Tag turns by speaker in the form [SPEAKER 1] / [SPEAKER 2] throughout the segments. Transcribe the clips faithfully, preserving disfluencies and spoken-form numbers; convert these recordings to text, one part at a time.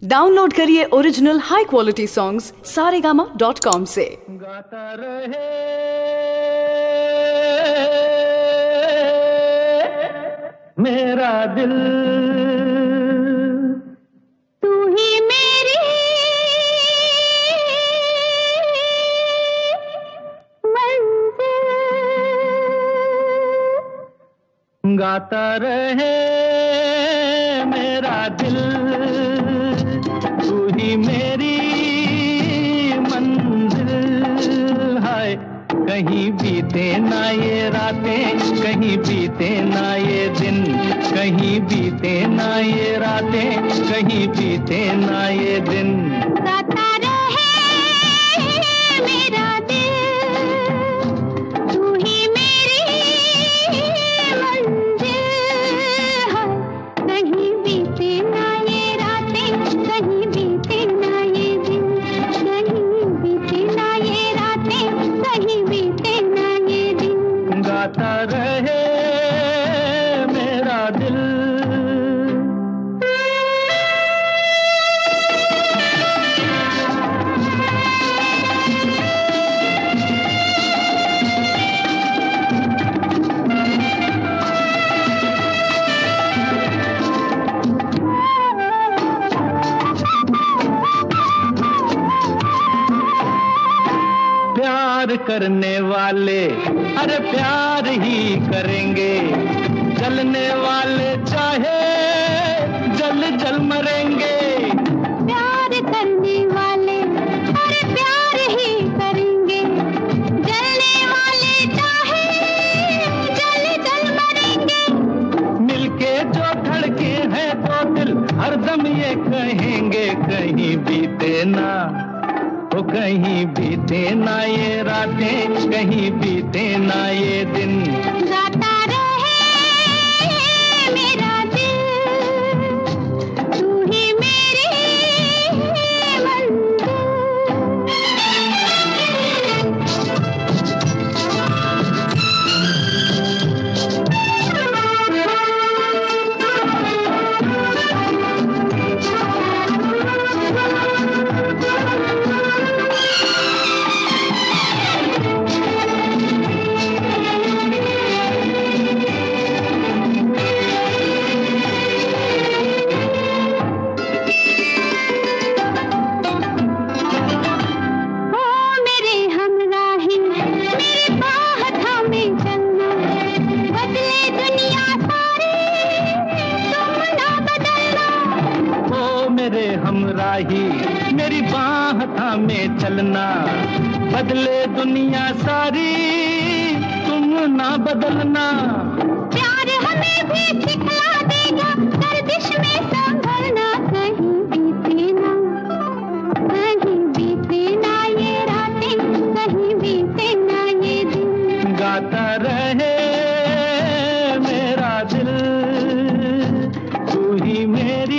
[SPEAKER 1] Download करिए original high quality songs Saregama dot com से।
[SPEAKER 2] गाता रहे मेरा दिल,
[SPEAKER 3] तू ही मेरी मंजिल।
[SPEAKER 2] गाता रहे मेरा दिल, तू ही मेरी मंजिल। हाय कहीं बीते ना ये रातें, कहीं बीते ना ये दिन, कहीं बीते ना ये रातें, कहीं बीते ना ये दिन।
[SPEAKER 3] गाता रहे मेरा दिल, तू ही मेरी मंजिल। हाय कहीं बीते ना ये रातें, कहीं बीते ना ये दिन, कहीं बीते ना ये रातें, कहीं बीते ना ये दिन।
[SPEAKER 2] गाता रहे मेरा दिल। प्यार करने वाले अरे प्यार ही करेंगे, जलने वाले चाहे जल जल मरेंगे।
[SPEAKER 3] प्यार करने वाले अरे प्यार ही करेंगे, जलने वाले चाहे जल जल मरेंगे।
[SPEAKER 2] मिलके जो धड़के हैं दो दिल, हरदम ये कहेंगे कहीं बीते ना, ओ कहीं बीते ना ये रातें, कहीं बीते ना ये दिन।
[SPEAKER 3] गाता रहे मेरा दिल, तू ही मेरी
[SPEAKER 2] मेरे हमराही मेरी बाह थामे चलना, बदले दुनिया सारी तुम ना बदलना।
[SPEAKER 3] प्यार हमें भी सिखला देगा, गर्दिश में संभलना। कहीं बीते ना, कहीं बीते ना ये रातें, कहीं बीते ना ये दिन।
[SPEAKER 2] गाता रहे मेरा दिल, तू ही मेरी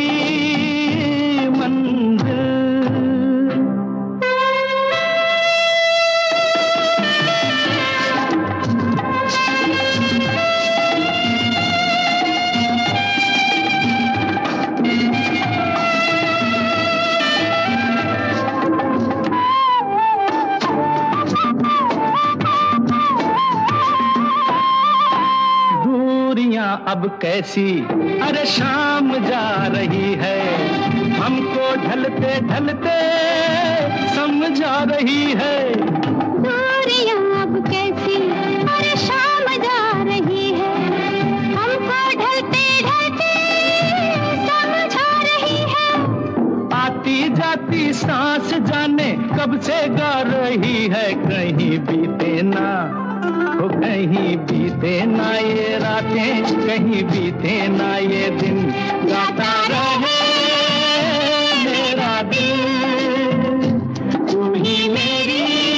[SPEAKER 2] अब कैसी अरे शाम जा रही है, हमको ढलते ढलते समझा रही है।
[SPEAKER 3] दूरियां अब कैसी अरे शाम जा रही है, हमको ढलते ढलते समझा रही है।
[SPEAKER 2] आती जाती सांस जाने कब से गा रही है, कहीं बीते ना, ओ कहीं बीते ना ये रातें, कहीं बीते ना ये दिन। गाता रहे मेरा दिल, तू ही मेरी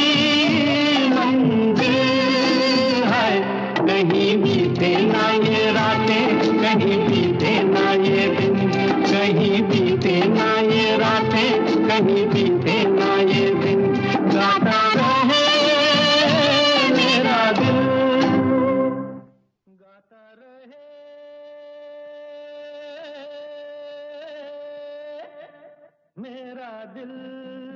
[SPEAKER 2] मंजिल। हाय कहीं बीते ना ये रातें, कहीं बीते ना ये दिन, कहीं बीते ना ये रातें, कहीं बीते ना ये दिन। गाता रहे मेरा दिल, गाता रहे। मेरा दिल